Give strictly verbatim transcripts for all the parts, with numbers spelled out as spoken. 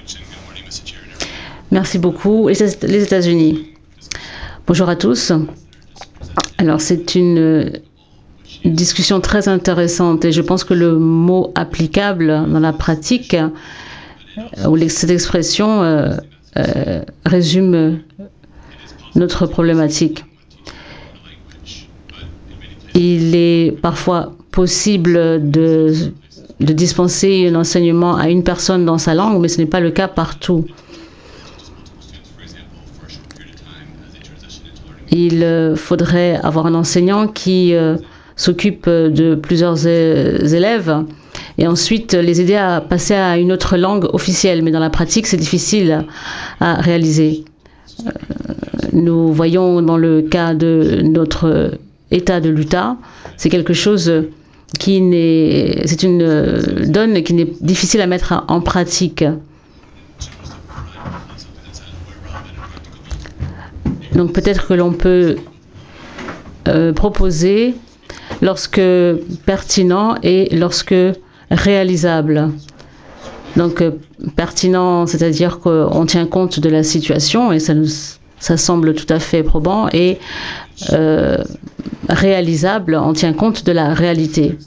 Merci beaucoup. Les États-Unis. Bonjour à tous. Alors, c'est une discussion très intéressante et je pense que le mot applicable dans la pratique, ou cette expression, euh, euh, résume notre problématique. Il est parfois possible de, de dispenser un enseignement à une personne dans sa langue, mais ce n'est pas le cas partout. Il faudrait avoir un enseignant qui euh, s'occupe de plusieurs élèves et ensuite les aider à passer à une autre langue officielle. Mais dans la pratique, c'est difficile à réaliser. Euh, nous voyons dans le cas de notre État de l'Utah, c'est quelque chose qui n'est, c'est une donne qui n'est difficile à mettre en pratique. Donc peut-être que l'on peut euh, proposer lorsque pertinent et lorsque réalisable. Donc euh, pertinent, c'est-à-dire qu'on tient compte de la situation et ça, nous, ça semble tout à fait probant, et euh, réalisable, on tient compte de la réalité.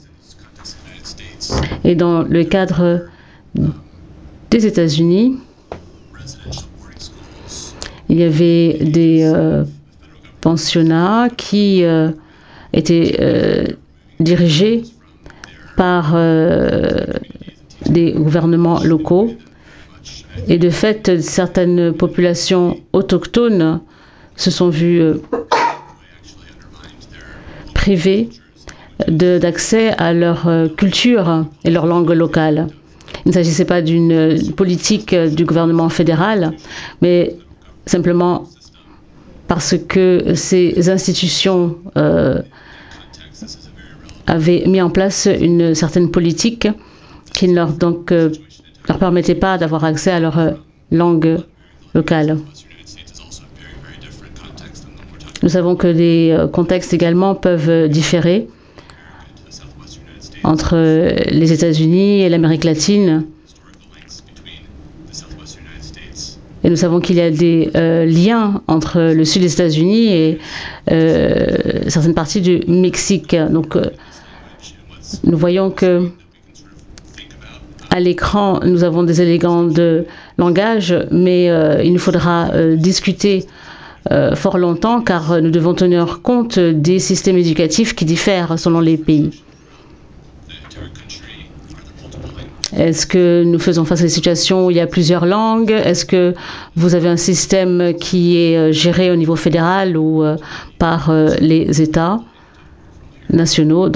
Et dans le cadre des États-Unis, il y avait des euh, pensionnats qui euh, étaient euh, dirigés par euh, des gouvernements locaux. Et de fait, certaines populations autochtones se sont vues euh, privées d'accès à leur euh, culture et leur langue locale. Il ne s'agissait pas d'une politique du gouvernement fédéral, mais simplement parce que ces institutions euh, avaient mis en place une certaine politique qui ne leur, donc, euh, leur permettait pas d'avoir accès à leur euh, langue locale. Nous savons que les euh, contextes également peuvent différer entre les États-Unis et l'Amérique latine. Et nous savons qu'il y a des euh, liens entre le sud des États-Unis et euh, certaines parties du Mexique. Donc, euh, nous voyons que à l'écran, nous avons des éléments de langage, mais euh, il nous faudra euh, discuter euh, fort longtemps, car nous devons tenir compte des systèmes éducatifs qui diffèrent selon les pays. Est-ce que nous faisons face à des situations où il y a plusieurs langues? Est-ce que vous avez un système qui est géré au niveau fédéral ou euh, par euh, les États nationaux?